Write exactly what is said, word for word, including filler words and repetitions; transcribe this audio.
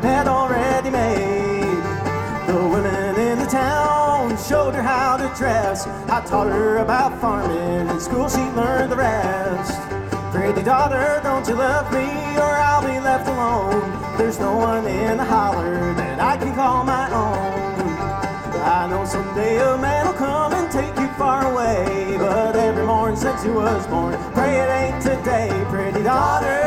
bed already made. The women in the town showed her how to dress. I taught her about farming. In school she learned the rest. Pretty daughter, don't you love me, or I'll be left alone. There's no one in the holler that I can call my own. I know someday a man will come and take you far away, but every morning since you was born, pray it ain't today, pretty daughter.